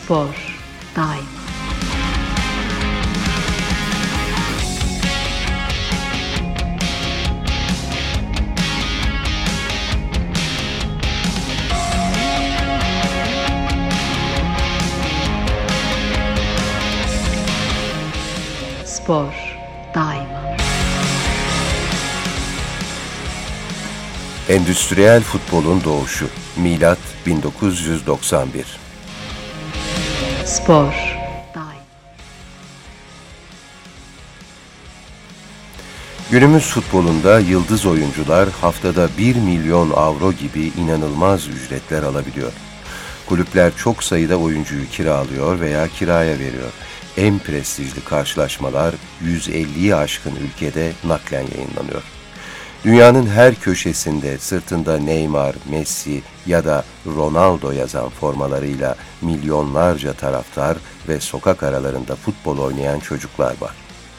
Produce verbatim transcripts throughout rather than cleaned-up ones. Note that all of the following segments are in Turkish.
Spor daima. Spor daima. Endüstriyel futbolun doğuşu. Milat bin dokuz yüz doksan bir. Spor daima. Günümüz futbolunda yıldız oyuncular haftada bir milyon avro gibi inanılmaz ücretler alabiliyor. Kulüpler çok sayıda oyuncuyu kiralıyor veya kiraya veriyor. En prestijli karşılaşmalar yüz elliyi aşkın ülkede naklen yayınlanıyor. Dünyanın her köşesinde sırtında Neymar, Messi ya da Ronaldo yazan formalarıyla milyonlarca taraftar ve sokak aralarında futbol oynayan çocuklar var.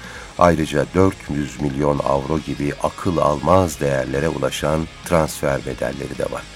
Ayrıca dört yüz milyon avro gibi akıl almaz değerlere ulaşan transfer bedelleri de var.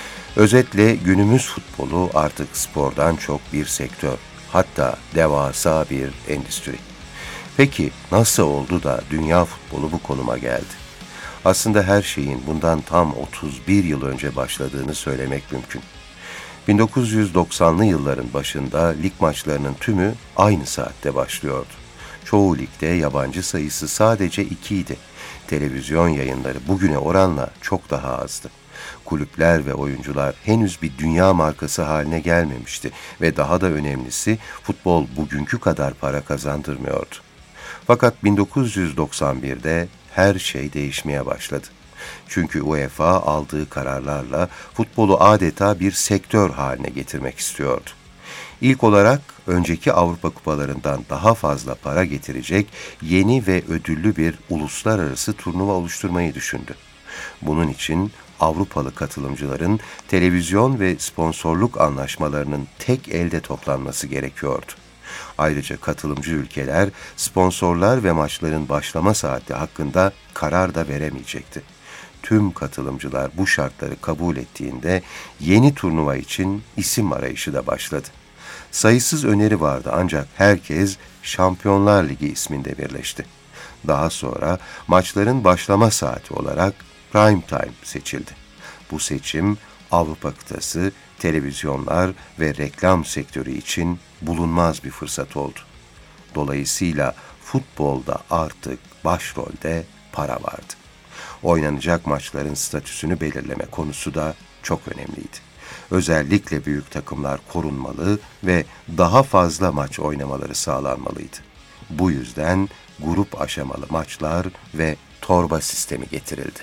Özetle günümüz futbolu artık spordan çok bir sektör, hatta devasa bir endüstri. Peki nasıl oldu da dünya futbolu bu konuma geldi? Aslında her şeyin bundan tam otuz bir yıl önce başladığını söylemek mümkün. bin dokuz yüz doksanlı yılların başında lig maçlarının tümü aynı saatte başlıyordu. Çoğu ligde yabancı sayısı sadece ikiydi. Televizyon yayınları bugüne oranla çok daha azdı. Kulüpler ve oyuncular henüz bir dünya markası haline gelmemişti ve daha da önemlisi futbol bugünkü kadar para kazandırmıyordu. Fakat bin dokuz yüz doksan birde her şey değişmeye başladı. Çünkü UEFA aldığı kararlarla futbolu adeta bir sektör haline getirmek istiyordu. İlk olarak önceki Avrupa kupalarından daha fazla para getirecek yeni ve ödüllü bir uluslararası turnuva oluşturmayı düşündü. Bunun için Avrupalı katılımcıların televizyon ve sponsorluk anlaşmalarının tek elde toplanması gerekiyordu. Ayrıca katılımcı ülkeler, sponsorlar ve maçların başlama saati hakkında karar da veremeyecekti. Tüm katılımcılar bu şartları kabul ettiğinde yeni turnuva için isim arayışı da başladı. Sayısız öneri vardı ancak herkes Şampiyonlar Ligi isminde birleşti. Daha sonra maçların başlama saati olarak prime time seçildi. Bu seçim Avrupa kıtası, televizyonlar ve reklam sektörü için bulunmaz bir fırsat oldu. Dolayısıyla futbolda artık başrolde para vardı. Oynanacak maçların statüsünü belirleme konusu da çok önemliydi. Özellikle büyük takımlar korunmalı ve daha fazla maç oynamaları sağlanmalıydı. Bu yüzden grup aşamalı maçlar ve torba sistemi getirildi.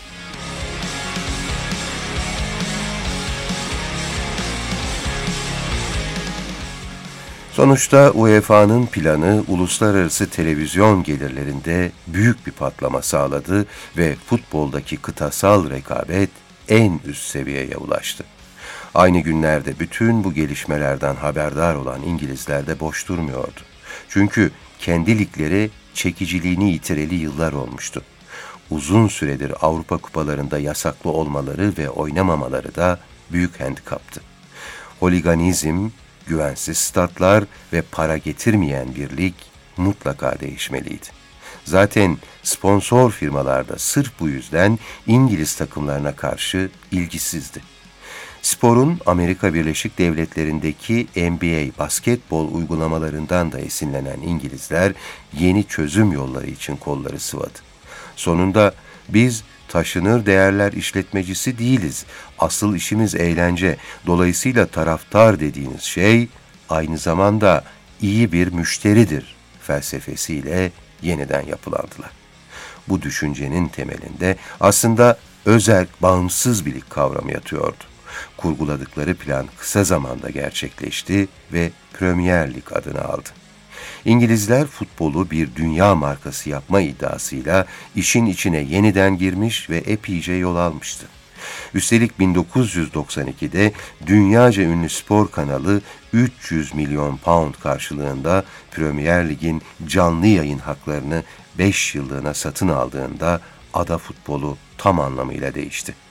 Sonuçta U E F A'nın planı uluslararası televizyon gelirlerinde büyük bir patlama sağladı ve futboldaki kıtasal rekabet en üst seviyeye ulaştı. Aynı günlerde bütün bu gelişmelerden haberdar olan İngilizler de boş durmuyordu. Çünkü kendi ligleri çekiciliğini yitireli yıllar olmuştu. Uzun süredir Avrupa kupalarında yasaklı olmaları ve oynamamaları da büyük handikaptı. Holiganizm, güvensiz statlar ve para getirmeyen bir lig mutlaka değişmeliydi. Zaten sponsor firmalar da sırf bu yüzden İngiliz takımlarına karşı ilgisizdi. Sporun Amerika Birleşik Devletleri'ndeki N B A basketbol uygulamalarından da esinlenen İngilizler yeni çözüm yolları için kolları sıvadı. Sonunda biz taşınır değerler işletmecisi değiliz. Asıl işimiz eğlence. Dolayısıyla taraftar dediğiniz şey aynı zamanda iyi bir müşteridir felsefesiyle yeniden yapılandılar. Bu düşüncenin temelinde aslında özerk, bağımsız bir lig kavramı yatıyordu. Kurguladıkları plan kısa zamanda gerçekleşti ve Premier Lig adını aldı. İngilizler futbolu bir dünya markası yapma iddiasıyla işin içine yeniden girmiş ve epeyce yol almıştı. Üstelik bin dokuz yüz doksan ikide dünyaca ünlü spor kanalı üç yüz milyon pound karşılığında Premier Lig'in canlı yayın haklarını beş yıllığına satın aldığında ada futbolu tam anlamıyla değişti.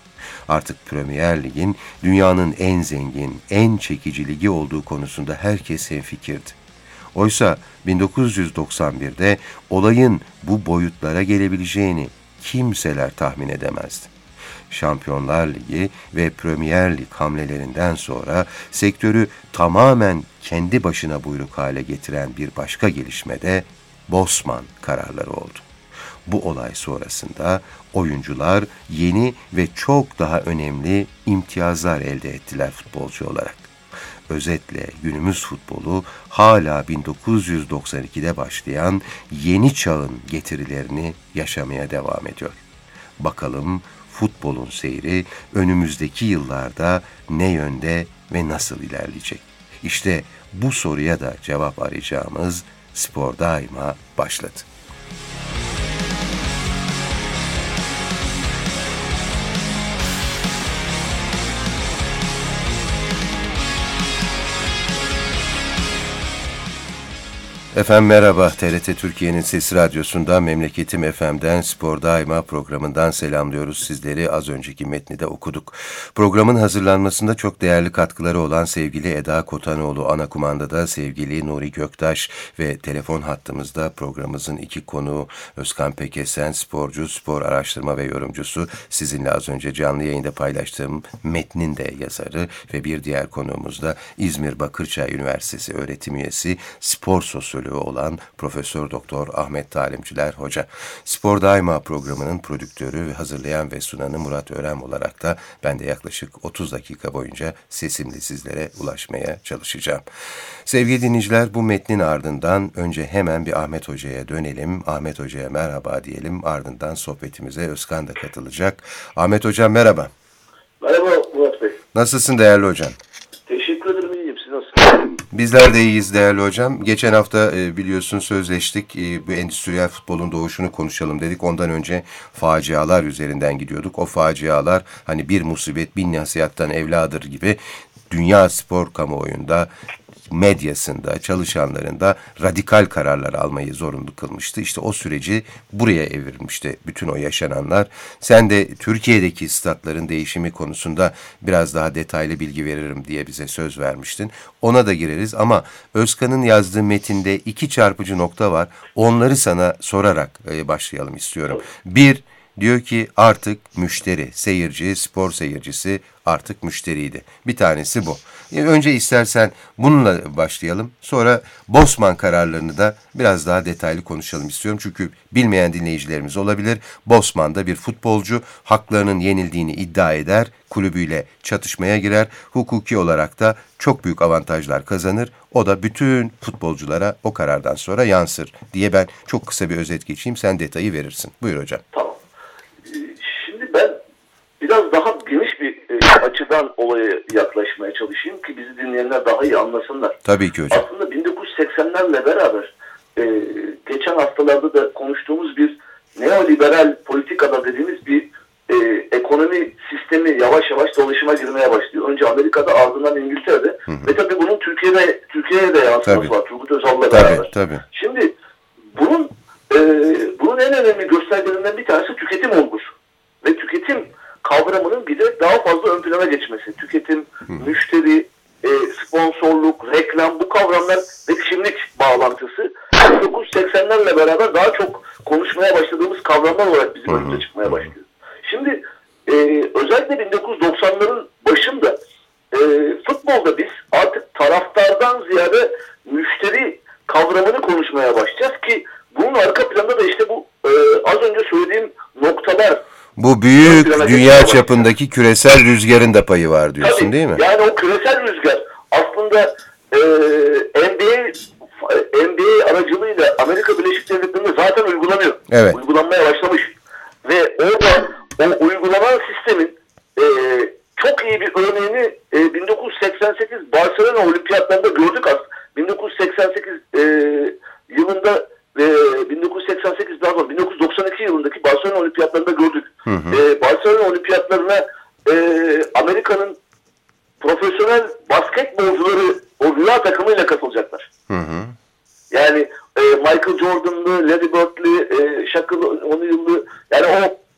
Artık Premier Lig'in dünyanın en zengin, en çekici ligi olduğu konusunda herkes hemfikirdi. Oysa bin dokuz yüz doksan birde olayın bu boyutlara gelebileceğini kimseler tahmin edemezdi. Şampiyonlar Ligi ve Premier Lig hamlelerinden sonra sektörü tamamen kendi başına buyruk hale getiren bir başka gelişme de Bosman kararları oldu. Bu olay sonrasında oyuncular yeni ve çok daha önemli imtiyazlar elde ettiler futbolcu olarak. Özetle günümüz futbolu hala bin dokuz yüz doksan ikide başlayan yeni çağın getirilerini yaşamaya devam ediyor. Bakalım futbolun seyri önümüzdeki yıllarda ne yönde ve nasıl ilerleyecek? İşte bu soruya da cevap arayacağımız Spor Daima başladı. Efendim merhaba, T R T Türkiye'nin Sesi Radyosu'ndan, Memleketim F M'den, Spor Daima programından selamlıyoruz sizleri. Az önceki metni de okuduk. Programın hazırlanmasında çok değerli katkıları olan sevgili Eda Kotanoğlu, ana kumandada sevgili Nuri Göktaş ve telefon hattımızda programımızın iki konuğu Özkan Pekesen, sporcu, spor araştırma ve yorumcusu. Sizinle az önce canlı yayında paylaştığım metnin de yazarı ve bir diğer konuğumuz da İzmir Bakırçay Üniversitesi öğretim üyesi, spor sosyoloğu olan Profesör Doktor Ahmet Talimciler Hoca. Spor Daima programının prodüktörü ve hazırlayan ve sunanı Murat Örem olarak da ben de yaklaşık otuz dakika boyunca sesimle sizlere ulaşmaya çalışacağım. Sevgili dinleyiciler, bu metnin ardından önce hemen bir Ahmet Hoca'ya dönelim. Ahmet Hoca'ya merhaba diyelim. Ardından sohbetimize Özkan da katılacak. Ahmet Hocam merhaba. Merhaba Murat Bey. Nasılsın değerli hocam? Teşekkür ederim, iyiyim. Siz nasılsınız? Bizler de iyiyiz değerli hocam. Geçen hafta e, biliyorsun sözleştik. E, bu endüstriyel futbolun doğuşunu konuşalım dedik. Ondan önce facialar üzerinden gidiyorduk. O facialar hani bir musibet bin nasihattan evladır gibi dünya spor kamuoyunda, medyasında, çalışanlarında radikal kararlar almayı zorunlu kılmıştı. İşte o süreci buraya evirmişti bütün o yaşananlar. Sen de Türkiye'deki statların değişimi konusunda biraz daha detaylı bilgi veririm diye bize söz vermiştin. Ona da gireriz ama Özkan'ın yazdığı metinde iki çarpıcı nokta var. Onları sana sorarak başlayalım istiyorum. Bir, diyor ki artık müşteri, seyirci, spor seyircisi artık müşteriydi. Bir tanesi bu. Önce istersen bununla başlayalım. Sonra Bosman kararlarını da biraz daha detaylı konuşalım istiyorum. Çünkü bilmeyen dinleyicilerimiz olabilir. Bosman da bir futbolcu, haklarının yenildiğini iddia eder, kulübüyle çatışmaya girer. Hukuki olarak da çok büyük avantajlar kazanır. O da bütün futbolculara o karardan sonra yansır diye ben çok kısa bir özet geçeyim. Sen detayı verirsin. Buyur hocam. Tamam. Şimdi ben biraz daha geniş bir e, açıdan olaya yaklaşmaya çalışayım ki bizi dinleyenler daha iyi anlasınlar. Tabii ki hocam. Aslında bin dokuz yüz seksenlerle beraber e, geçen haftalarda da konuştuğumuz bir neoliberal politikada dediğimiz bir e, ekonomi sistemi yavaş yavaş dolaşıma girmeye başlıyor. Önce Amerika'da, ardından İngiltere'de. Hı hı. Ve tabii bunun Türkiye'de Türkiye'ye de yansıması var. Turgut Özal'la beraber. Tabii. Şimdi bunun e, bunun en önemli göstergelerinden bir tanesi tüketim olgusu. Ve tüketim kavramının bir de daha fazla ön plana geçmesi. Tüketim, Hı. müşteri, e, sponsorluk, reklam, bu kavramlar ve kimlik bağlantısı bin dokuz yüz seksenlerle beraber daha çok konuşmaya başladığımız kavramlar olarak bizim önümüze çıkmaya başlıyor. Şimdi e, özellikle bin dokuz yüz doksanların başında e, futbolda biz artık taraftardan ziyade müşteri kavramını konuşmaya başlayacağız ki bunun arka planda da işte bu e, az önce söylediğim noktalar. Bu büyük dünya çapındaki küresel rüzgarın da payı var diyorsun. Tabii, değil mi? Yani o küresel rüzgar aslında e, N B A N B A aracılığıyla Amerika Birleşik Devletleri'nde zaten uygulanıyor. Evet. Uygulanmaya başlamış. Ve orada o uygulanan sistemin e, çok iyi bir örneğini e, bin dokuz yüz seksen sekiz Barcelona Olimpiyatlarında gördük aslında. bin dokuz yüz seksen sekiz e, yılında ve bin dokuz yüz seksen sekiz daha sonra bin dokuz yüz doksan iki yılındaki Barcelona Olimpiyatlarında gördük. Hı hı. Ee, Barcelona Olimpiyatlarına e, Amerika'nın profesyonel basketbolcuları o rüya takımıyla katılacaklar. Hı hı. Yani e, Michael Jordan'lı, Larry Bird'li, e, Shaquille O'Neal'lı, yani o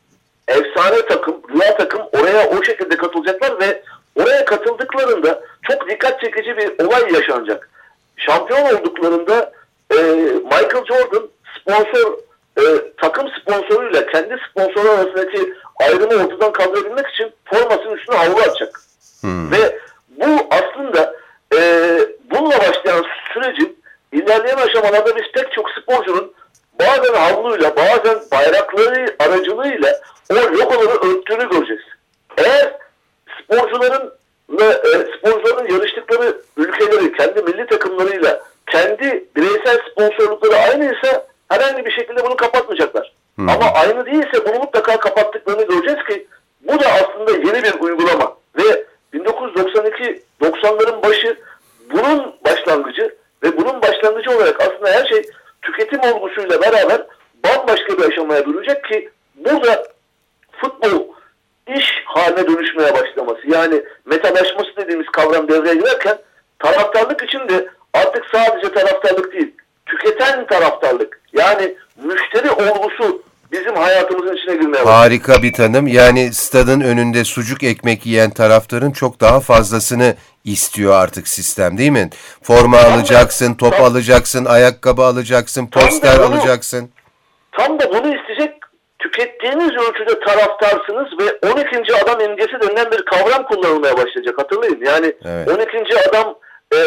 efsane takım, rüya takım oraya o şekilde katılacaklar ve oraya katıldıklarında çok dikkat çekici bir olay yaşanacak. Şampiyon olduklarında e, Michael Jordan sponsor e, takım sponsoruyla kendi sponsoru arasındaki ayrımı ortadan kaldırabilmek için formasının üstüne havlu atacak. Hmm. Ve bu aslında e, bununla başlayan sürecin ilerleyen aşamalarda biz pek çok sporcunun bazen havluyla, bazen bayrakları aracılığıyla o logoları örttüğünü göreceğiz. Eğer sporcuların ve e, sporcuların yarıştıkları ülkeleri kendi milli takımlarıyla kendi bireysel sponsorlukları aynıysa herhangi bir şekilde bunu kapatmayacaklar. Hmm. Ama aynı değilse bunu mutlaka kapattıklarını göreceğiz ki bu da aslında yeni bir uygulama ve bin dokuz yüz doksan iki doksanların başı bunun başlangıcı ve bunun başlangıcı olarak aslında her şey tüketim olgusuyla beraber bambaşka bir aşamaya dönecek ki burada futbol iş haline dönüşmeye başlaması, yani metalaşması dediğimiz kavram devreye girerken taraftarlık için de artık sadece taraftarlık değil, tüketen taraftarlık, yani müşteri olgusu bizim hayatımızın içine girmeye başladı. Harika bir tanım. Yani stadın önünde sucuk ekmek yiyen taraftarın çok daha fazlasını istiyor artık sistem, değil mi? Forma tam alacaksın, da, top tam, alacaksın, ayakkabı alacaksın, poster bunu, alacaksın. Tam da bunu isteyecek, tükettiğiniz ölçüde taraftarsınız ve on ikinci adam imgesi denilen bir kavram kullanılmaya başlayacak. Hatırlayın. Yani evet. on ikinci adam e,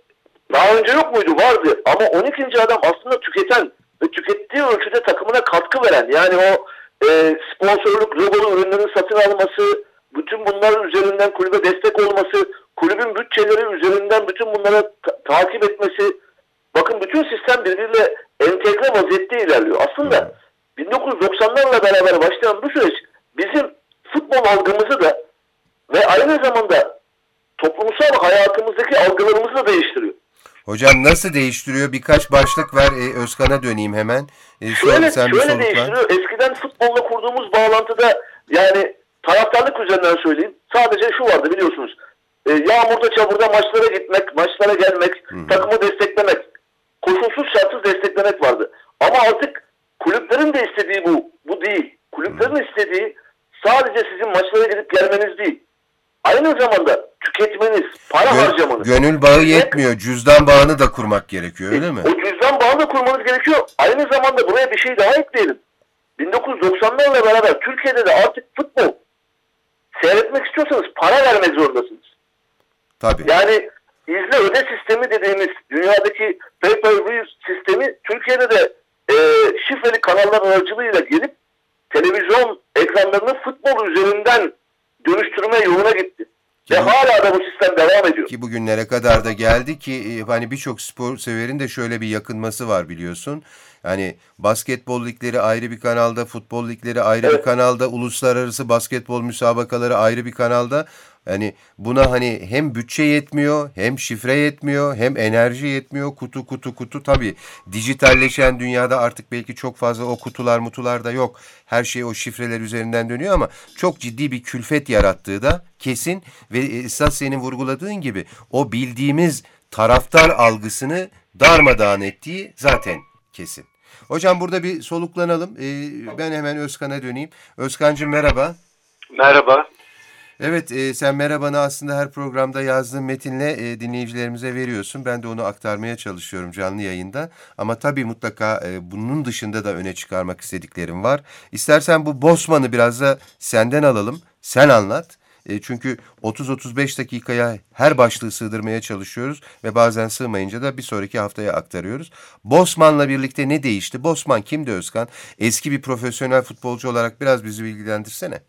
daha önce yok muydu? Vardı. Ama on ikinci adam aslında tüketen ve tükettiği ölçüde takımına katkı veren, yani o e, sponsorluk, logolu ürünlerin satın alması, bütün bunların üzerinden kulübe destek olması, kulübün bütçeleri üzerinden bütün bunlara ta- takip etmesi, bakın bütün sistem birbiriyle entegre vaziyette ilerliyor. Aslında bin dokuz yüz doksanlarla beraber başlayan bu süreç bizim futbol algımızı da ve aynı zamanda toplumsal hayatımızdaki algılarımızı da değiştiriyor. Hocam nasıl değiştiriyor? Birkaç başlık ver. Ee, Özkan'a döneyim hemen. Ee, şöyle sen şöyle değiştiriyor. Var. Eskiden futbolla kurduğumuz bağlantıda, yani taraftarlık üzerinden söyleyeyim, sadece şu vardı biliyorsunuz. Ee, yağmurda çamurda maçlara gitmek, maçlara gelmek, Hı-hı. takımı desteklemek, koşulsuz şartsız desteklemek vardı. Ama artık kulüplerin de istediği bu. Bu değil. Kulüplerin Hı-hı. istediği sadece sizin maçlara gidip gelmeniz değil. Aynı zamanda tüketmeniz, para Gö- harcamanız. Gönül bağı yetmiyor. Cüzdan bağını da kurmak gerekiyor, öyle mi? O cüzdan bağını da kurmanız gerekiyor. Aynı zamanda buraya bir şey daha ekleyelim. bin dokuz yüz doksanlarla beraber Türkiye'de de artık futbol seyretmek istiyorsanız para vermek zorundasınız. Tabii. Yani izle öde sistemi dediğimiz dünyadaki pay-per-view sistemi Türkiye'de de e, şifreli kanallar aracılığıyla gelip televizyon ekranlarını futbol üzerinden dönüştürme yoluna gitti. Ki, ve hala da bu sistem devam ediyor. Ki bugünlere kadar da geldi ki hani birçok spor severin de şöyle bir yakınması var biliyorsun. Hani basketbol ligleri ayrı bir kanalda, futbol ligleri ayrı evet. bir kanalda, uluslararası basketbol müsabakaları ayrı bir kanalda. Yani buna hani hem bütçe yetmiyor, hem şifre yetmiyor, hem enerji yetmiyor. Kutu kutu kutu tabii. Dijitalleşen dünyada artık belki çok fazla o kutular mutular da yok. Her şey o şifreler üzerinden dönüyor ama çok ciddi bir külfet yarattığı da kesin. Ve esas senin vurguladığın gibi o bildiğimiz taraftar algısını darmadağın ettiği zaten kesin. Hocam burada bir soluklanalım. Ee, ben hemen Özkan'a döneyim. Özkan'cığım merhaba. Merhaba. Evet, e, sen merhabanı aslında her programda yazdığın metinle e, dinleyicilerimize veriyorsun. Ben de onu aktarmaya çalışıyorum canlı yayında. Ama tabii mutlaka e, bunun dışında da öne çıkarmak istediklerim var. İstersen bu Bosman'ı biraz da senden alalım. Sen anlat. E, çünkü otuz otuz beş dakikaya her başlığı sığdırmaya çalışıyoruz. Ve bazen sığmayınca da bir sonraki haftaya aktarıyoruz. Bosman'la birlikte ne değişti? Bosman kimdi Özkan? Eski bir profesyonel futbolcu olarak biraz bizi bilgilendirsene.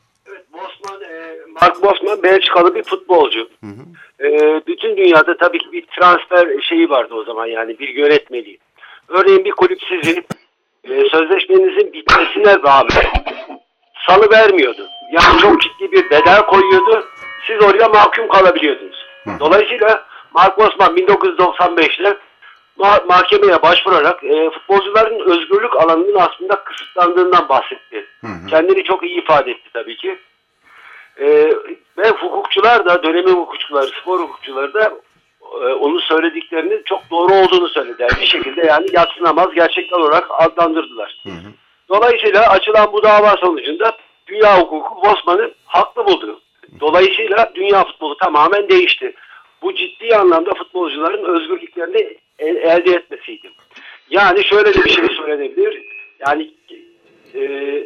Mark Bosman Belçikalı bir futbolcu. Hı hı. Ee, bütün dünyada tabii ki bir transfer şeyi vardı o zaman, yani bir yönetmeliği. Örneğin bir kulüp sizin e, sözleşmenizin bitmesine rağmen salı vermiyordu. Yani çok ciddi bir bedel koyuyordu. Siz oraya mahkum kalabiliyordunuz. Hı hı. Dolayısıyla Mark Bosman bin dokuz yüz doksan beşte ma- mahkemeye başvurarak e, futbolcuların özgürlük alanının aslında kısıtlandığından bahsetti. Hı hı. Kendini çok iyi ifade etti tabii ki. Ee, ve hukukçular da, dönemin hukukçuları, spor hukukçuları da e, onun söylediklerinin çok doğru olduğunu söylediler. Bir şekilde yani yadsınamaz gerçekler olarak adlandırdılar. Hı hı. Dolayısıyla açılan bu dava sonucunda dünya hukuku Bosman'ı haklı buldu. Dolayısıyla dünya futbolu tamamen değişti. Bu ciddi anlamda futbolcuların özgürlüklerini el, elde etmesiydi. Yani şöyle de bir şey söylenebilir. Yani e,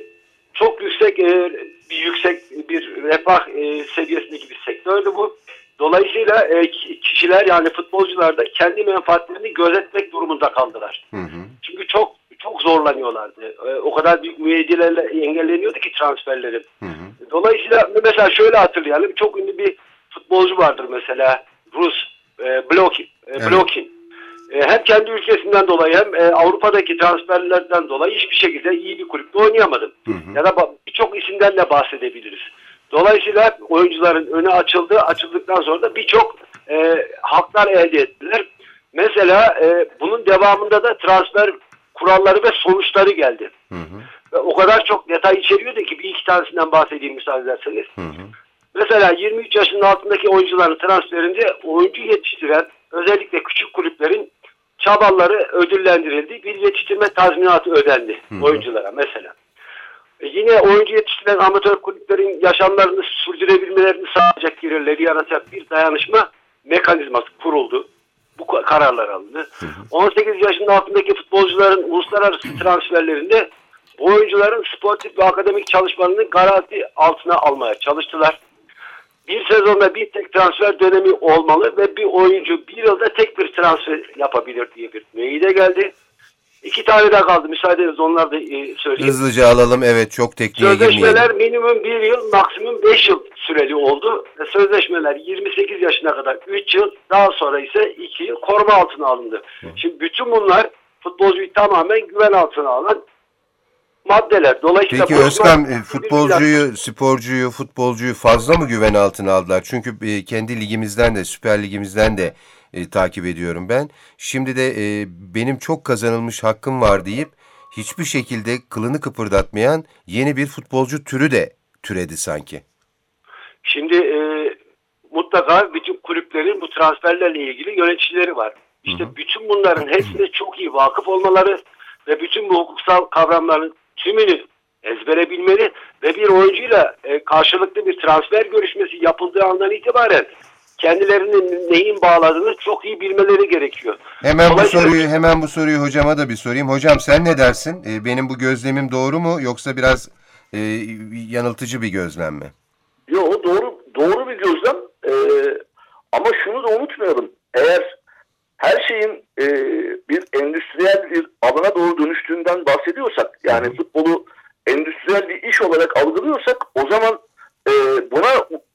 çok yüksek e, bir yüksek bir refah e, seviyesindeki bir sektördü bu. Dolayısıyla e, kişiler yani futbolcular da kendi menfaatlerini gözetmek durumunda kaldılar. Hı hı. Çünkü çok çok zorlanıyorlardı. E, o kadar büyük müeyyidelerle engelleniyordu ki transferleri. Hı hı. Dolayısıyla mesela şöyle hatırlayalım. Çok ünlü bir futbolcu vardır mesela. Rus e, Blokin. E, evet. Blokin. E, hem kendi ülkesinden dolayı hem e, Avrupa'daki transferlerden dolayı hiçbir şekilde iyi bir kulüpte oynayamadı. Hı hı. Ya da birçok isimden de bahsedebiliriz. Dolayısıyla oyuncuların önü açıldı. Açıldıktan sonra da birçok e, haklar elde ettiler. Mesela e, bunun devamında da transfer kuralları ve sonuçları geldi. Hı hı. Ve o kadar çok detay içeriyordu ki bir iki tanesinden bahsedeyim müsaade ederseniz. Hı hı. Mesela yirmi üç yaşının altındaki oyuncuların transferinde oyuncu yetiştiren özellikle küçük kulüplerin çabaları ödüllendirildi. Bir yetiştirme tazminatı ödendi hı hı. oyunculara mesela. E yine oyuncu yetiştiren amatör kulüplerin yaşamlarını sürdürebilmelerini sağlayacak gelirleri yaratacak bir dayanışma mekanizması kuruldu. Bu kararlar alındı. Hı hı. on sekiz yaşının altındaki futbolcuların uluslararası transferlerinde bu oyuncuların sportif ve akademik çalışmalarını garanti altına almaya çalıştılar. Bir sezonda bir tek transfer dönemi olmalı ve bir oyuncu bir yılda tek bir transfer yapabilir diye bir müeyyide geldi. İki tane daha kaldı. Müsaadenizle onlar da e, söyleyeyim. Hızlıca alalım. Evet, çok tekniğe girmeyelim. Sözleşmeler minimum bir yıl, maksimum beş yıl süreli oldu. Ve sözleşmeler yirmi sekiz yaşına kadar üç yıl, daha sonra ise iki yıl koruma altına alındı. Hı. Şimdi bütün bunlar futbolcuyu tamamen güven altına alan maddeler. Dolayısıyla peki Özkan, futbolcuyu, sporcuyu, futbolcuyu fazla mı güven altına aldılar? Çünkü e, kendi ligimizden de, Süper Ligimizden de e, takip ediyorum ben. Şimdi de e, benim çok kazanılmış hakkım var deyip hiçbir şekilde kılını kıpırdatmayan yeni bir futbolcu türü de türedi sanki. Şimdi e, mutlaka bütün kulüplerin bu transferlerle ilgili yöneticileri var. İşte hı hı. bütün bunların hepsine çok iyi vakıf olmaları ve bütün bu hukuksal kavramların tümünü ezbere bilmeli ve bir oyuncuyla e, karşılıklı bir transfer görüşmesi yapıldığı andan itibaren kendilerinin neyin bağladığını çok iyi bilmeleri gerekiyor. Hemen bu soruyu hemen bu soruyu hocama da bir sorayım. Hocam sen ne dersin? E, benim bu gözlemim doğru mu yoksa biraz e, yanıltıcı bir gözlem mi? Yok, doğru doğru bir gözlem. E, ama şunu da unutmayalım. Eğer her şeyin e, bir endüstriyel bir alana doğru dönüştüğünden bahsediyorsak, yani futbolu endüstriyel bir iş olarak algılıyorsak, o zaman e, buna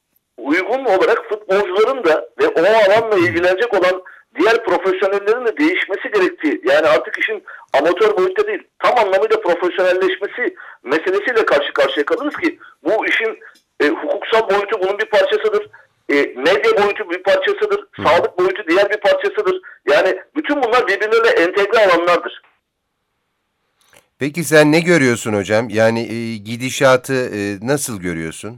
uygun olarak futbolcuların da ve o alanla ilgilenecek olan diğer profesyonellerin de değişmesi gerektiği, yani artık işin amatör boyutta değil, tam anlamıyla profesyonelleşmesi meselesiyle karşı karşıya kalırız ki bu işin e, hukuksal boyutu bunun bir parçasıdır. E, medya boyutu bir parçasıdır. Hı. Sağlık boyutu diğer bir parçasıdır. Yani bütün bunlar birbirleriyle entegre alanlardır. Peki sen ne görüyorsun hocam? Yani e, gidişatı e, nasıl görüyorsun?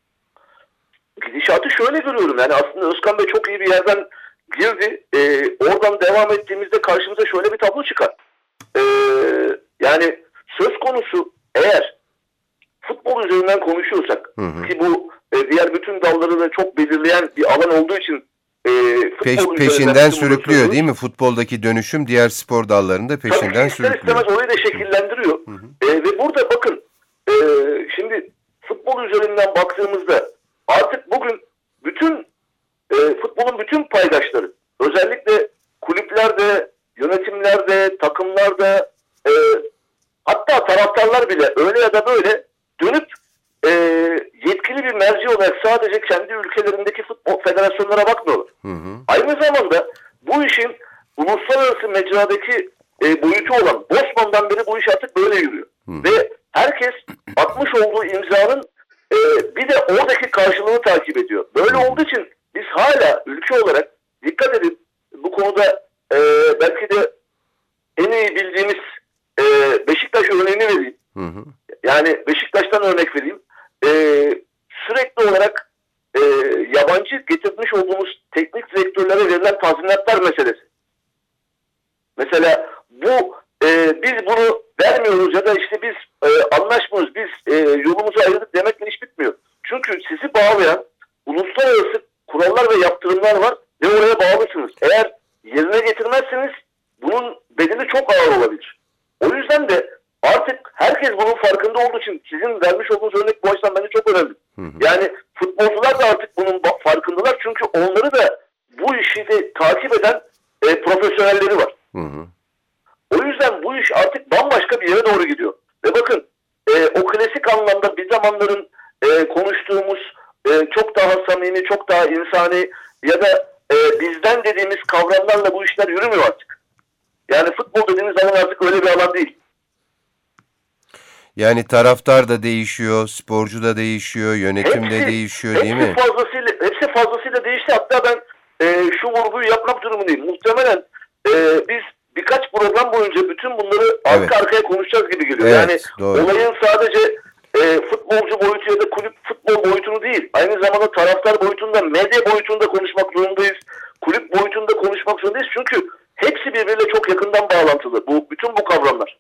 Gidişatı şöyle görüyorum. Yani aslında Özkan Bey çok iyi bir yerden girdi. E, oradan devam ettiğimizde karşımıza şöyle bir tablo çıkar. E, yani söz konusu eğer futbol üzerinden konuşuyorsak, hı hı. ki bu e, diğer bütün dalları da çok belirleyen bir alan olduğu için e, Peş, peşinden sürüklüyor değil mi? Futboldaki dönüşüm diğer spor dallarında peşinden tabii sürüklüyor. Tabii istemez orayı da şekillendiriyor. Hı hı. E, ve burada bakın e, şimdi futbol üzerinden baktığımızda artık bugün bütün e, futbolun bütün paydaşları, özellikle kulüplerde, yönetimlerde, takımlarda, e, hatta taraftarlar bile öyle ya da böyle dönüp e, yetkili bir merci olarak sadece kendi ülkelerindeki futbol federasyonlara bakmıyorlar. Hı hı. Aynı zamanda bu işin uluslararası mecradaki e, boyutu olan Bosman'dan beri bu iş artık böyle yürüyor. Hı. Ve herkes atmış olduğu imzanın e, bir de oradaki karşılığını takip ediyor. Böyle olduğu için biz hala ülke olarak dikkat edin, bu konuda e, belki de en iyi bildiğimiz e, Beşiktaş örneğini vereyim. Hı hı. Yani Beşiktaş'tan örnek vereyim. Ee, sürekli olarak e, yabancı getirmiş olduğumuz teknik direktörlere verilen tazminatlar meselesi. Mesela bu e, biz bunu vermiyoruz ya da işte biz e, anlaşmıyoruz, biz e, yolumuzu ayırdık demekle iş bitmiyor. Çünkü sizi bağlayan uluslararası kurallar ve yaptırımlar var ve oraya bağlısınız. Eğer yerine getirmezseniz bunun bedeli çok ağır olabilir. O yüzden de artık herkes bunun farkında olduğu için sizin vermiş olduğunuz örnek bu açıdan bence çok önemli. Hı hı. Yani futbolcular da artık bunun farkındalar çünkü onları da bu işi de takip eden e, profesyonelleri var. Hı hı. O yüzden bu iş artık bambaşka bir yere doğru gidiyor. Ve bakın e, o klasik anlamda bir zamanların e, konuştuğumuz e, çok daha samimi, çok daha insani ya da e, bizden dediğimiz kavramlarla bu işler yürümüyor artık. Yani futbol dediğimiz zaman artık öyle bir alan değil. Yani taraftar da değişiyor, sporcu da değişiyor, yönetim hepsi, de değişiyor değil mi? Fazlasıyla, hepsi fazlasıyla değişti. Hatta ben e, şu vurguyu yapmak durumundayım. Muhtemelen e, biz birkaç program boyunca bütün bunları arka evet. arkaya konuşacağız gibi geliyor. Evet, yani doğru. Olayın sadece e, futbolcu boyutu ya da kulüp futbol boyutunu değil, aynı zamanda taraftar boyutunda, medya boyutunda konuşmak zorundayız. Kulüp boyutunda konuşmak zorundayız. Çünkü hepsi birbiriyle çok yakından bağlantılı. Bu bütün bu kavramlar.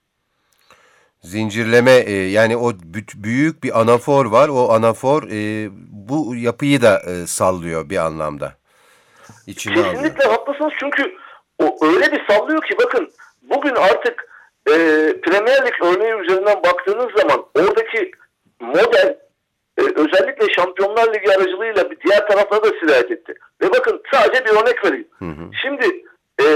Zincirleme e, yani o büyük bir anafor var. O anafor e, bu yapıyı da e, sallıyor bir anlamda. İçine Kesinlikle alıyor. Haklısınız çünkü o öyle bir sallıyor ki bakın bugün artık e, Premier Lig örneği üzerinden baktığınız zaman oradaki model e, özellikle Şampiyonlar Ligi aracılığıyla bir diğer taraflara da sirayet etti. Ve bakın sadece bir örnek vereyim. Hı hı. Şimdi e,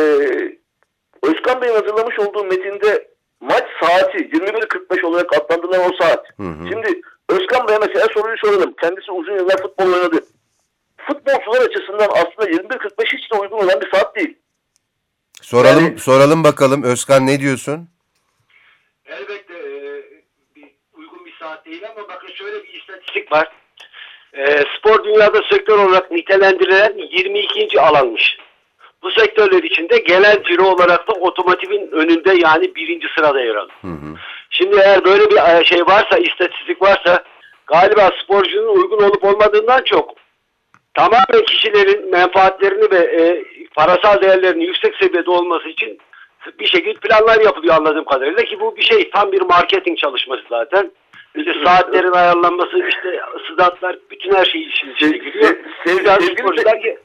Özkan Bey'in hazırlamış olduğu metinde maç saati yirmi bir kırk beş olarak adlandırılan o saat. Hı hı. Şimdi Özkan Bey'e mesela soruyu soralım. Kendisi uzun yıllar futbol oynadı. Futbolcular açısından aslında yirmi bir kırk beş hiç de uygun olan bir saat değil. Soralım yani, soralım bakalım Özkan ne diyorsun? Elbette e, bir, uygun bir saat değil ama bakın şöyle bir istatistik var. E, spor dünyada sektör olarak nitelendirilen yirmi ikinci alanmış. Bu sektörler içinde gelen ciro olarak da otomotivin önünde yani birinci sırada yer alıyor. Hı hı. Şimdi eğer böyle bir şey varsa, istatistik varsa galiba sporcunun uygun olup olmadığından çok tamamen kişilerin menfaatlerini ve e, parasal değerlerinin yüksek seviyede olması için bir şekilde planlar yapılıyor anladığım kadarıyla ki bu bir şey tam bir marketing çalışması zaten. İşte saatlerin ayarlanması, işte sıdatlar, bütün her şey işin içine giriyor. Sevgili sporcular ki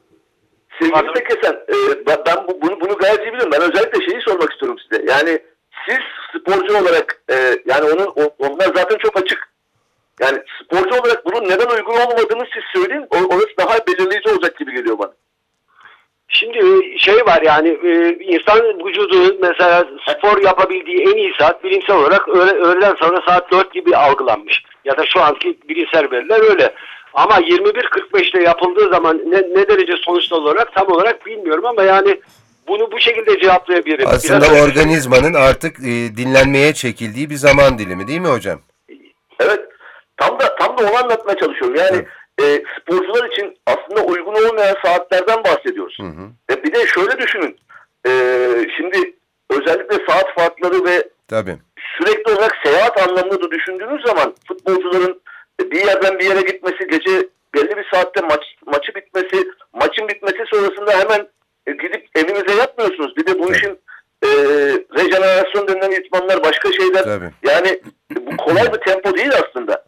Sevgili Tekesen, e, ben, ben bu, bunu, bunu gayet iyi biliyorum. Ben özellikle şeyi sormak istiyorum size. Yani siz sporcu olarak, e, yani onun, onlar zaten çok açık. Yani sporcu olarak bunun neden uygun olmadığını siz söyleyin. Orası daha belirleyici olacak gibi geliyor bana. Şimdi şey var yani insan vücudu mesela spor yapabildiği en iyi saat bilimsel olarak öğle, öğleden sonra saat dört gibi algılanmış. Ya da şu anki bilimsel veriler öyle. Ama yirmi bir kırk beşte yapıldığı zaman ne, ne derece sonuçlu olarak tam olarak bilmiyorum ama yani bunu bu şekilde cevaplayabilirim. Aslında Biraz organizmanın artık e, dinlenmeye çekildiği bir zaman dilimi değil mi hocam? Evet. Tam da tam da onu anlatmaya çalışıyorum. Yani e, sporcular için aslında uygun olmayan saatlerden bahsediyoruz. Hı hı. E, bir de şöyle düşünün. E, şimdi özellikle saat farkları ve Tabii. sürekli olarak seyahat anlamında da düşündüğünüz zaman futbolcuların bir yerden bir yere gitmesi, gece belli bir saatte maç maçı bitmesi, maçın bitmesi sonrasında hemen e, gidip evinize yatmıyorsunuz. Bir de bu Tabii. işin e, rejenerasyon denilen itmanlar, başka şeyler. Tabii. Yani bu kolay bir tempo değil aslında.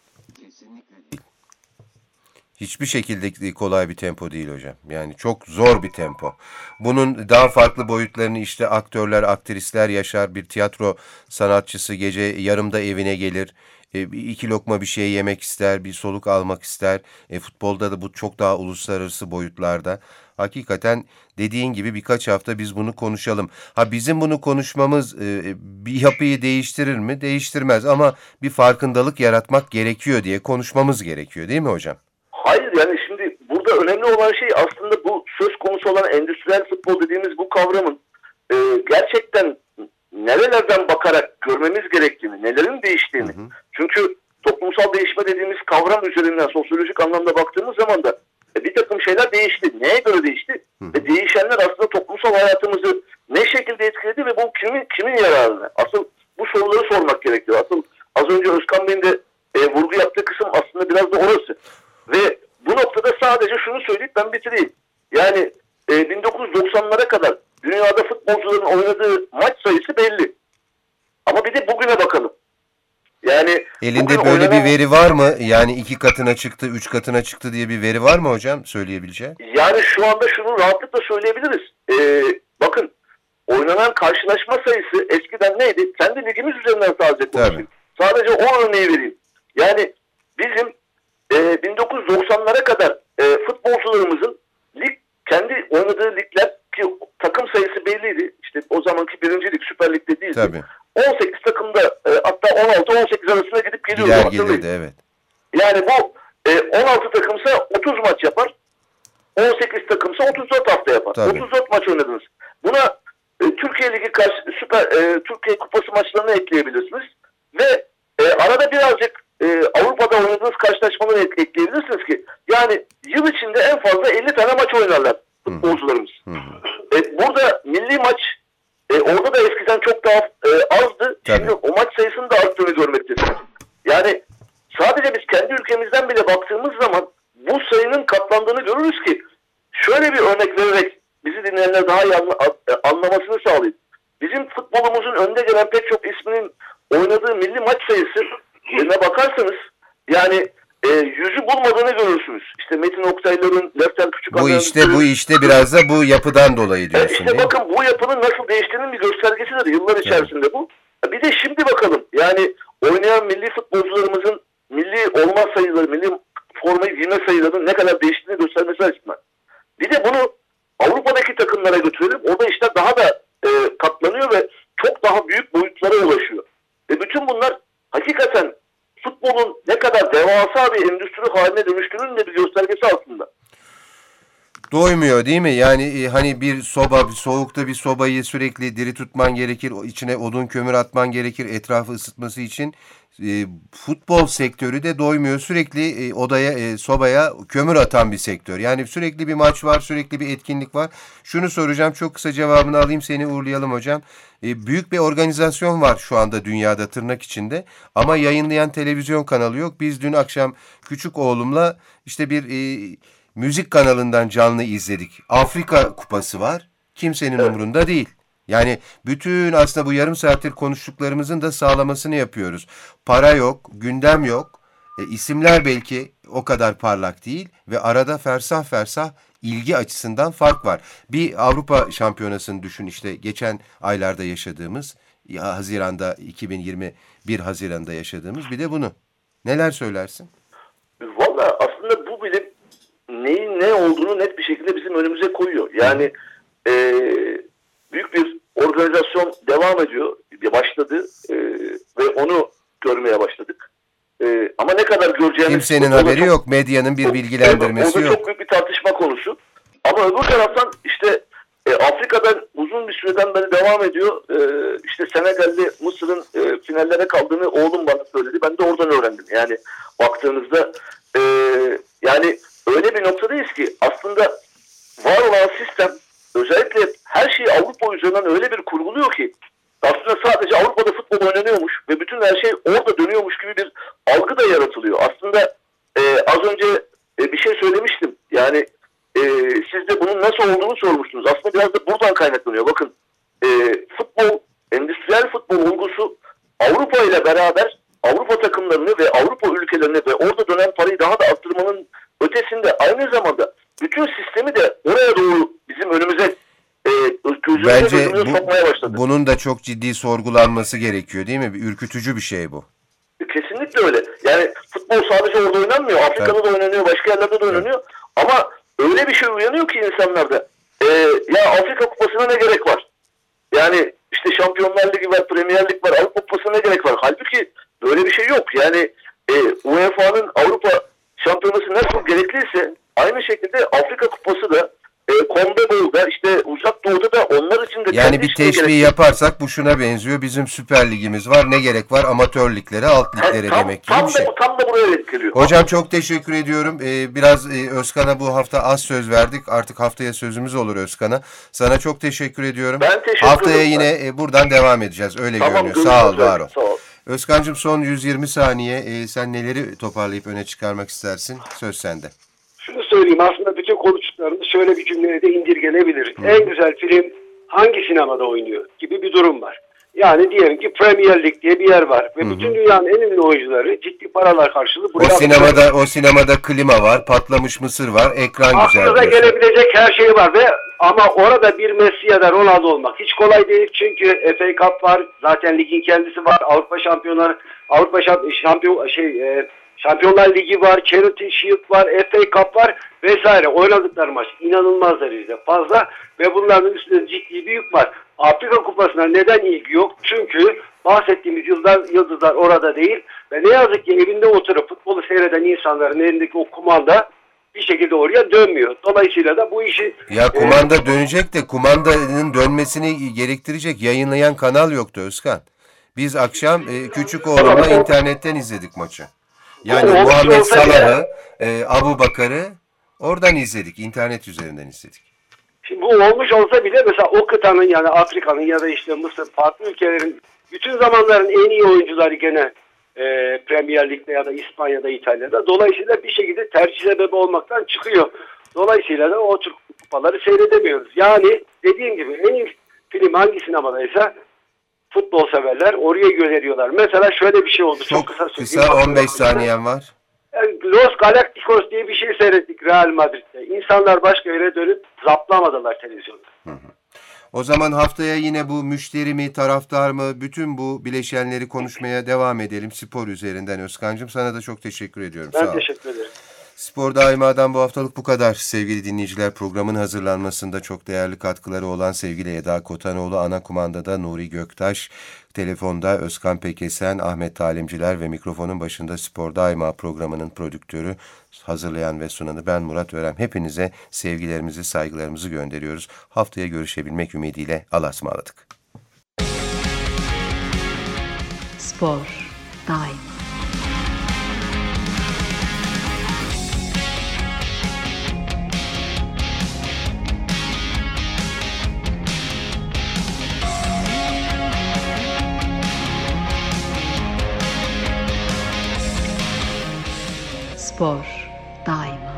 Hiçbir şekilde kolay bir tempo değil hocam. Yani çok zor bir tempo. Bunun daha farklı boyutlarını işte aktörler, aktrisler yaşar. Bir tiyatro sanatçısı gece yarımda evine gelir. E, iki lokma bir şey yemek ister, bir soluk almak ister. E, futbolda da bu çok daha uluslararası boyutlarda. Hakikaten dediğin gibi birkaç hafta biz bunu konuşalım. Ha bizim bunu konuşmamız e, bir yapıyı değiştirir mi? Değiştirmez ama bir farkındalık yaratmak gerekiyor diye konuşmamız gerekiyor değil mi hocam? Hayır yani şimdi burada önemli olan şey aslında bu söz konusu olan endüstriyel futbol dediğimiz bu kavramın e, gerçekten nerelerden bakarak görmemiz gerektiğini, nelerin değiştiğini. Hı hı. Çünkü toplumsal değişme dediğimiz kavram üzerinden sosyolojik anlamda baktığımız zaman da e, bir takım şeyler değişti. Neye göre değişti? Hı hı. Ve değişenler aslında toplumsal hayatımızı ne şekilde etkiledi ve bu kimin kimin yararına? Asıl bu soruları sormak gerekiyor. Asıl az önce Özkan Bey'in de e, vurgu yaptığı kısım aslında biraz da orası. Ve bu noktada sadece şunu söyleyip ben bitireyim. Yani e, bin dokuz yüz doksanlara kadar dünyada futbolcuların oynadığı maç sayısı belli. Ama bir de bugüne bakalım. Yani elinde bugün böyle oynanan, bir veri var mı? Yani iki katına çıktı, üç katına çıktı diye bir veri var mı hocam söyleyebileceğin? yani şu anda şunu rahatlıkla söyleyebiliriz. Ee, bakın oynanan karşılaşma sayısı eskiden neydi? Kendi ligimiz üzerinden sadece konuşayım. Sadece o örneği vereyim. Yani bizim e, bin dokuz yüz doksanlara kadar e, futbolcularımızın lig, kendi oynadığı ligler ki takım sayısı belliydi. İşte o zamanki birinci lig Süper Lig'de değildi. Tabii. on sekiz takımda e, hatta on altı on sekiz arasına gidip geliyordu. Gider gelirdi, evet. Yani bu e, on altı takımsa otuz maç yapar. on sekiz takımsa otuz dört hafta yapar. Tabii. otuz dört maç oynadınız. Buna e, Türkiye Ligi karşı Süper e, Türkiye Kupası maçlarını ekleyebilirsiniz ve e, arada birazcık e, Avrupa'da oynadığınız karşılaşmaları ek- ekleyebilirsiniz ki yani yıl içinde en fazla elli tane maç oynarlar futbolcularımız. Hı hı. E, burada milli maç e, orada da eskiden çok daha e, azdı. Tabii. Şimdi o maç sayısının da arttığını görmektesiniz. Yani sadece biz kendi ülkemizden bile baktığımız zaman bu sayının katlandığını görürüz ki şöyle bir örnek vererek bizi dinleyenler daha iyi anla, anlamasını sağlayayım. Bizim futbolumuzun önde gelen pek çok isminin oynadığı milli maç sayısına bakarsanız yani e, yüzü bulmadığını görürsünüz. İşte Metin Oktaylar'ın, Lefter Küçük Bu işte bu işte biraz da bu yapıdan dolayı e, diyorsun işte değil mi? bakın bu yapının nasıl değiştiğinin bir göstergesidir yıllar içerisinde bu. Bir de şimdi bakalım yani oynayan milli futbolcularımızın milli olma sayıları, milli formayı giyme sayılarının ne kadar değiştiğini göstermesi açısından. Bir de bunu Avrupa'daki takımlara götürelim. Orada işler daha da e, katlanıyor ve çok daha büyük boyutlara ulaşıyor. Ve bütün bunlar hakikaten futbolun ne kadar devasa bir endüstri haline dönüştüğünün de bir göstergesi aslında. Doymuyor değil mi? Yani e, hani bir soba, bir soğukta bir sobayı sürekli diri tutman gerekir. o içine odun kömür atman gerekir etrafı ısıtması için. E, futbol sektörü de doymuyor. Sürekli e, odaya, e, sobaya kömür atan bir sektör. Yani sürekli bir maç var, sürekli bir etkinlik var. Şunu soracağım, çok kısa cevabını alayım, seni uğurlayalım hocam. E, büyük bir organizasyon var şu anda dünyada tırnak içinde. Ama yayınlayan televizyon kanalı yok. Biz dün akşam küçük oğlumla işte bir... E, müzik kanalından canlı izledik. Afrika Kupası var. Kimsenin Evet. umurunda değil. Yani bütün aslında bu yarım saattir konuştuklarımızın da sağlamasını yapıyoruz. Para yok, gündem yok. E, isimler belki o kadar parlak değil ve arada fersah fersah ilgi açısından fark var. Bir Avrupa Şampiyonası'nı düşün, işte geçen aylarda yaşadığımız, ya Haziran'da iki bin yirmi bir Haziran'da yaşadığımız, bir de bunu. Neler söylersin? Valla aslında bu bile neyin ne olduğunu net bir şekilde bizim önümüze koyuyor. Yani e, büyük bir organizasyon devam ediyor, başladı e, ve onu görmeye başladık. E, ama ne kadar göreceğimiz... Kimsenin haberi çok, yok, medyanın bir bilgilendirmesi yok. O da yok. çok büyük bir tartışma konusu. Ama öbür taraftan işte e, Afrika'dan uzun bir süreden beri devam ediyor. E, işte Senegal'de Mısır'ın e, finallere kaldığını oğlum bana söyledi. Ben de oradan öğrendim. Yani baktığınızda e, yani öyle bir noktadayız ki aslında var olan sistem özellikle her şeyi Avrupa üzerinden öyle bir kurguluyor ki aslında sadece Avrupa'da futbol oynanıyormuş ve bütün her şey orada dönüyormuş gibi bir algı da yaratılıyor. Aslında e, az önce e, bir şey söylemiştim. Yani e, siz de bunun nasıl olduğunu sormuştunuz. Aslında biraz da buradan kaynaklanıyor. Bakın e, futbol, endüstriyel futbol olgusu Avrupa ile beraber Avrupa takımlarını ve Avrupa ülkelerini ve orada dönen parayı daha da arttırmanın ötesinde aynı zamanda bütün sistemi de oraya doğru bizim önümüze e, gözümüze Bence gözümüze bu, sokmaya başladı. bunun da çok ciddi sorgulanması gerekiyor değil mi? Bir ürkütücü bir şey bu. Kesinlikle öyle. Yani futbol sadece orada oynanmıyor. Afrika'da evet. da oynanıyor, başka yerlerde de oynanıyor. Evet. Ama öyle bir şey uyanıyor ki insanlarda. E, ya Afrika Kupası'na ne gerek var? Yani işte Şampiyonlar Ligi var, Premier Lig var, Avrupa Kupası'na ne gerek var? Halbuki böyle bir şey yok. Yani e, U E F A'nın Avrupa Şampiyonası nasıl gerekliyse aynı şekilde Afrika Kupası da e, CONMEBOL'da işte Uzak Doğu'da da onlar için de... Yani bir teşbih yaparsak bu şuna benziyor. Bizim Süper Ligimiz var. Ne gerek var? Amatör liglere, alt liglere tam, demek gibi tam bir şey. Da, tam da buraya denk geliyor. Hocam çok teşekkür ediyorum. Ee, biraz e, Özkan'a bu hafta az söz verdik. Artık haftaya sözümüz olur Özkan'a. Sana çok teşekkür ediyorum. Ben teşekkür Haftaya ederim. yine e, buradan devam edeceğiz. Öyle tamam, görünüyor. Sağ ol, var ol. Sağ ol. Özkan'cığım son yüz yirmi saniye. E, sen neleri toparlayıp öne çıkarmak istersin? Söz sende. Şunu söyleyeyim, aslında bütün konuştuklarımız şöyle bir cümleye de indirgenebilir. Hı. En güzel film hangi sinemada oynuyor gibi bir durum var. Yani diyelim ki Premier Lig diye bir yer var ve Hı hı. bütün dünyanın en ünlü oyuncuları ciddi paralar karşılığı O buraya sinemada o sinemada klima var, patlamış mısır var, ekran güzel aklınıza diyorsun. gelebilecek her şey var ve ama orada bir Messi ya da Ronaldo olmak hiç kolay değil çünkü F A Cup var, zaten ligin kendisi var, Avrupa Şampiyonları, Avrupa Şampiyon şey e, Şampiyonlar Ligi var, Charity Shield var, F A Cup var vesaire. Oynadıkları maç inanılmaz derecede fazla ve bunların üstünde ciddi bir yük var. Afrika Kupası'na neden ilgi yok? Çünkü bahsettiğimiz yıldızlar, yıldızlar orada değil ve ne yazık ki evinde oturup futbolu seyreden insanların elindeki o kumanda bir şekilde oraya dönmüyor. Dolayısıyla da bu işi... Ya kumanda e, dönecek de kumandanın dönmesini gerektirecek yayınlayan kanal yoktu Özkan. Biz akşam e, küçük oğlumla internetten izledik maçı. Yani o, Muhammed Salah'ı, e, Abu Bakar'ı oradan izledik, internet üzerinden izledik. Şimdi bu olmuş olsa bile mesela o kıtanın yani Afrika'nın ya da işte Mısır farklı ülkelerin bütün zamanların en iyi oyuncuları gene e, Premier Lig'de ya da İspanya'da, İtalya'da. Dolayısıyla bir şekilde tercih sebebi olmaktan çıkıyor. Dolayısıyla da o tür kupaları seyredemiyoruz. Yani dediğim gibi en iyi film hangi sinemadaysa futbol severler oraya yöneliyorlar. Mesela şöyle bir şey oldu. Çok, Çok kısa, kısa on beş saniyen var. Yani Los Galacticos diye bir şey seyrettik Real Madrid'de. İnsanlar başka yere dönüp zaplamadılar televizyonda. Hı hı. O zaman haftaya yine bu müşteri mi, taraftar mı, bütün bu bileşenleri konuşmaya devam edelim spor üzerinden Özkan'cığım. Sana da çok teşekkür ediyorum. Ben Sağ ol. teşekkür ederim. Spor Daima'dan bu haftalık bu kadar. Sevgili dinleyiciler, programın hazırlanmasında çok değerli katkıları olan sevgili Eda Kotanoğlu, ana kumandada Nuri Göktaş, telefonda Özkan Pekesen, Ahmet Talimciler ve mikrofonun başında Spor Daima programının prodüktörü, hazırlayan ve sunanı ben Murat Örem. Hepinize sevgilerimizi, saygılarımızı gönderiyoruz. Haftaya görüşebilmek ümidiyle Allah'a ısmarladık. Spor Daima. Spor Daima.